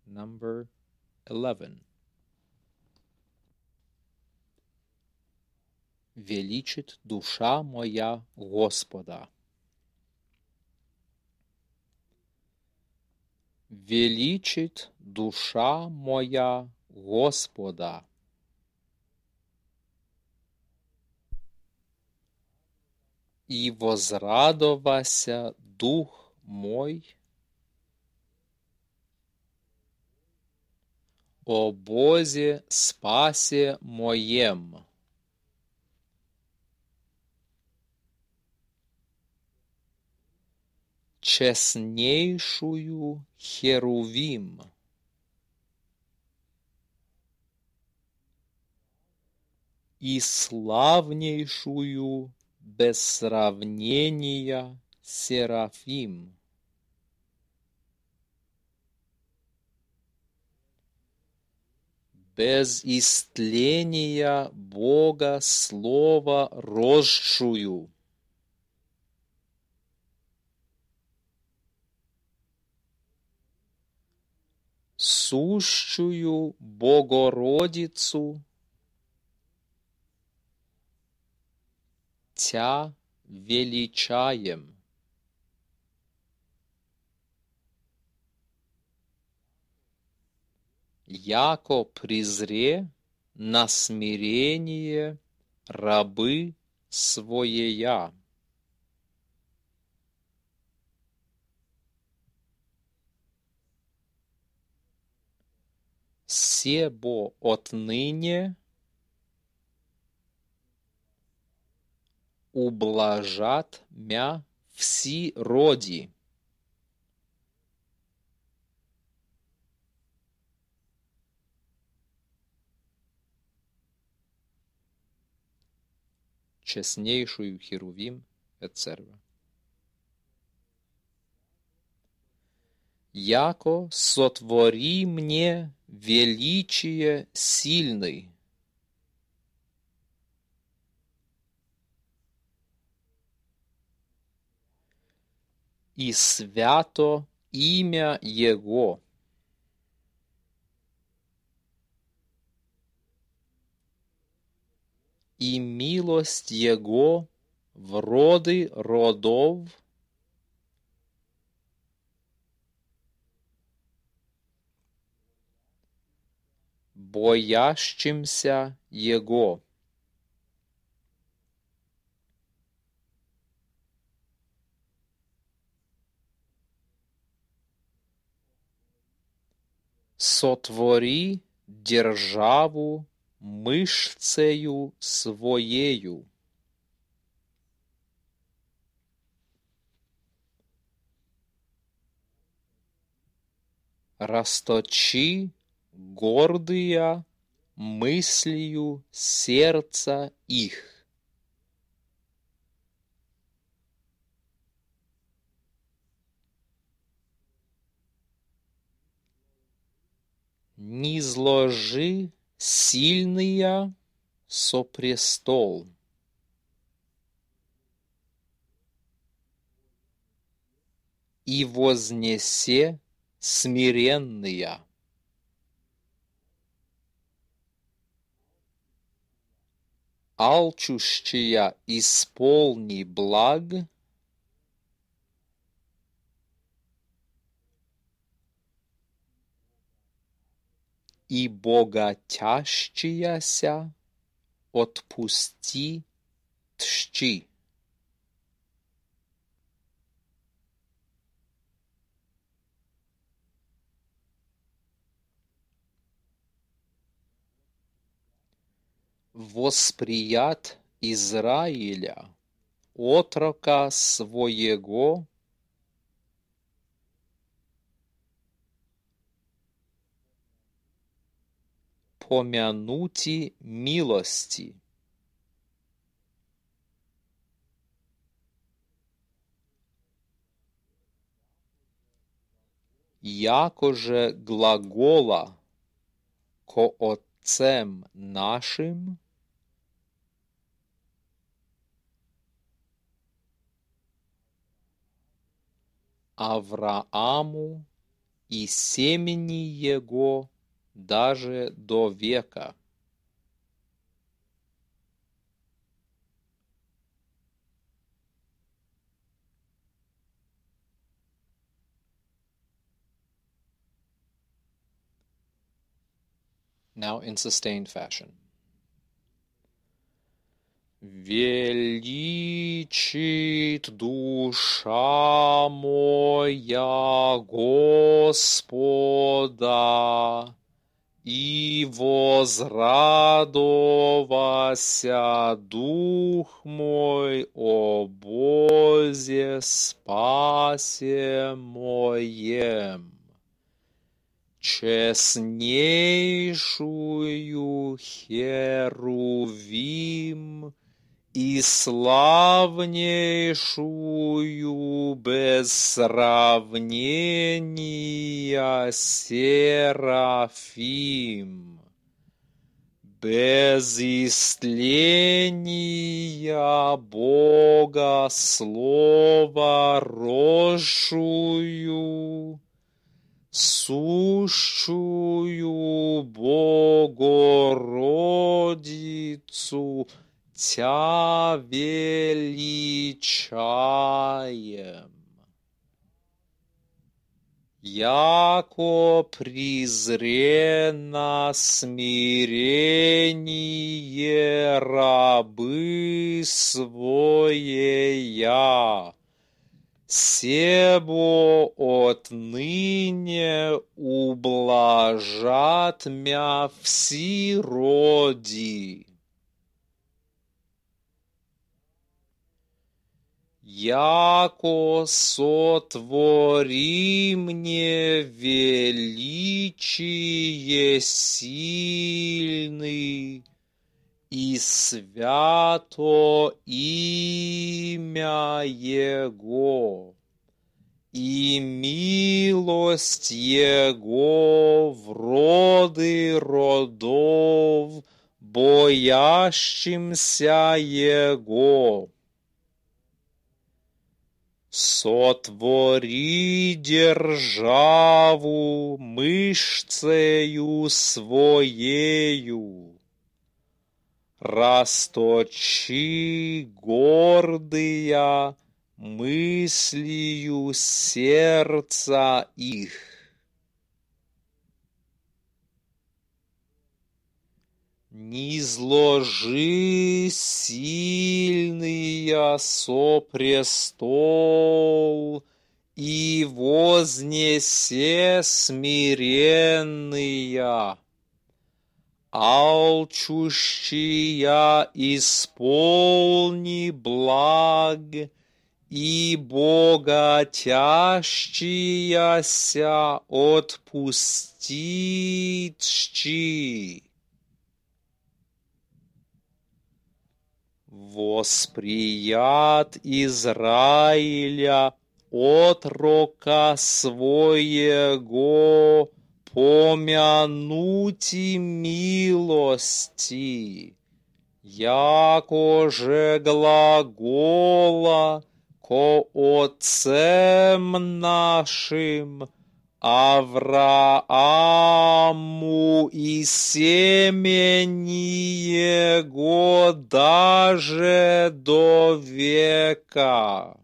number 11. Величит душа моя Господа. Величит душа моя Господа. И возрадовался дух мой о Бозе спасе моем. Честнейшую Херувим, и славнейшую без сравнения Серафим. Без истления Бога слова росшую, сущую Богородицу, Тя величаем. Яко презре на смирение рабы своея. Себо отныне ублажат мя вси роди. Честнейшую Херувим, etc. Яко сотвори мне величие сильный, и свято имя Его. И милость Его в роды родов боящимся Его. Сотвори державу мышцею своею. Расточи гордые мыслью сердца их. Низложи сильные со престол. И вознесе смиренные. Алчущая исполни благ, и богатящаяся отпусти тщи. Восприят Израиля, отрока своего, помянути милости. Яко же глагола ко отцем нашим Аврааму и семени его даже до века. Now in sustained fashion. Величит душа моя Господа, и возрадовался дух мой о Бозе спасе моем. Честнейшую Херувим и славнейшую без сравнения Серафим, без истления Бога слова росшую, сущую Богородицу Тя величаем. Яко презренно смирение рабы своея, себо отныне ублажат мя вси роди. Яко сотвори мне величие сильный, и свято имя Его, и милость Его в роды родов, боящимся Его. Сотвори державу мышцею своею, расточи гордыя мыслью сердца их. Низложи сильные со престол и вознесе смиренные, алчущия исполни благ и богатящияся отпуститщи. Восприят Израиля отрока своего помянути милости, яко же глагола ко отцам нашим Аврааму и семени его даже до века.